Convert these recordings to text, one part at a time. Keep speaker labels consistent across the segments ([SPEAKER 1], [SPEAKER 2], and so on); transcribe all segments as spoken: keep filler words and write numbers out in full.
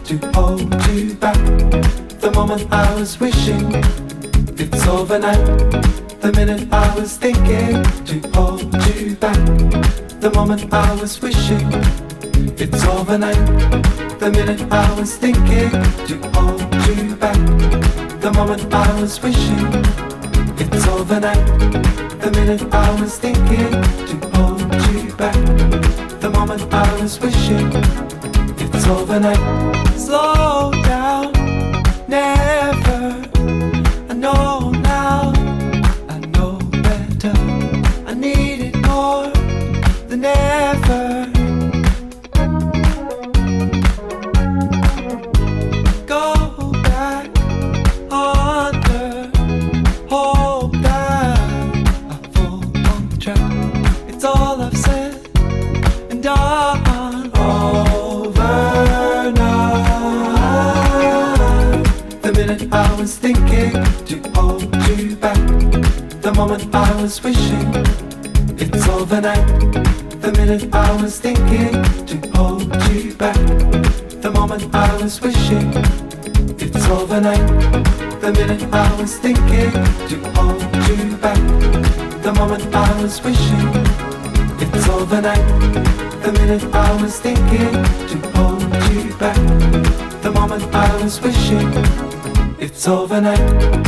[SPEAKER 1] to hold you back. The moment I was wishing it's overnight. The minute I was thinking to hold you back. The moment I was wishing it's overnight. The minute I was thinking to hold you back. The moment I was wishing it's overnight. The minute I was thinking to hold you back. The moment I was wishing it's overnight. Slow down, never. I know now, I know better. I need it more than ever. Go back under, hope that I fall on the track. It's all I've said and done overnight. The minute I was thinking to hold you back. The moment I was wishing it's overnight. The minute I was thinking to hold you back. The moment I was wishing it's overnight. The minute I was thinking to hold you back. The moment I was wishing it's overnight. The minute I was thinking to hold you back. The moment I was wishing it's overnight.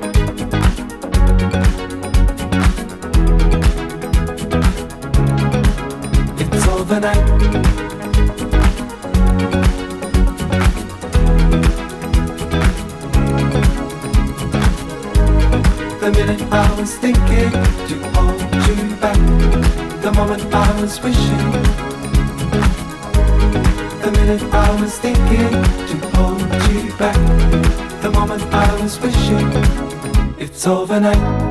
[SPEAKER 1] It's overnight. The minute I was thinking to hold you back. The moment I was wishing. The minute I was thinking to hold you back. The moment I was wishing it's overnight.